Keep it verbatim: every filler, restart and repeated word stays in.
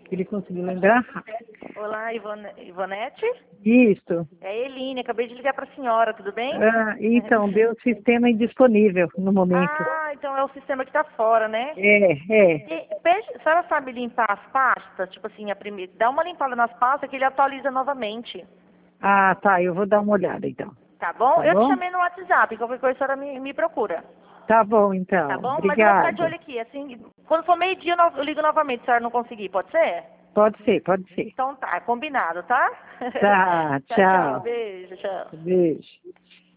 Ele conseguiu lembrar? Olá, Ivone, Ivonete? Isso. É a Eline, acabei de ligar para a senhora, tudo bem? Ah, então, deu o sistema indisponível no momento. Ah, então é o sistema que está fora, né? É, é. E, pede, a senhora sabe limpar as pastas? Tipo assim, a primeira, dá uma limpada nas pastas que ele atualiza novamente. Ah, tá, eu vou dar uma olhada então. Tá bom? Tá Eu te bom? chamei no WhatsApp, qualquer coisa a senhora me, me procura. Tá bom, Tá então. bom? Mas eu vou ficar de olho Obrigada. aqui, assim, quando for meio-dia eu no- eu ligo novamente se a senhora não conseguir, pode ser? Pode ser, pode ser. Então tá, combinado, tá? Tá, Tchau, tchau, tchau. beijo, tchau. Beijo.